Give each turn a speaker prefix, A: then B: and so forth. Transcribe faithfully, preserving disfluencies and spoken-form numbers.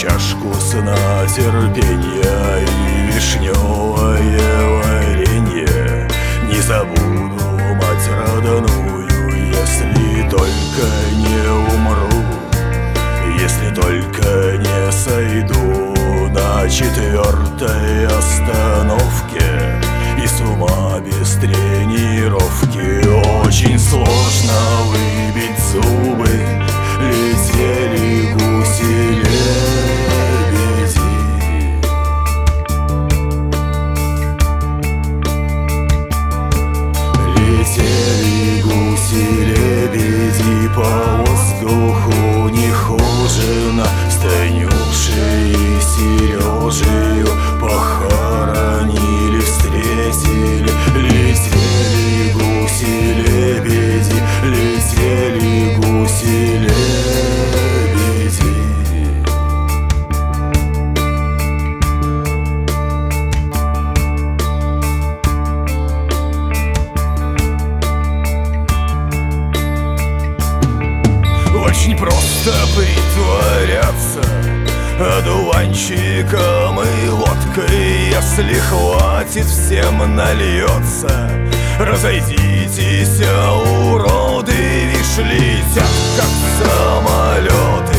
A: чашку сна, терпенья и вишневое варенье. Не забуду мать родную, если только не умру, если только не сойду на четвертой остановке и с ума без тренировки. Очень сложно выбить зубы, летели гуси-лебеди. Летели гуси-лебеди по воздуху не хуже нас, с Танюшей и Сережею похоронили, встретили. Летели гуси-лебеди, летели гуси-лебеди. Очень просто притворяться одуванчиком и водкой. Если хватит, всем нальется. Разойдитесь, уроды, вишь, летят, как самолеты.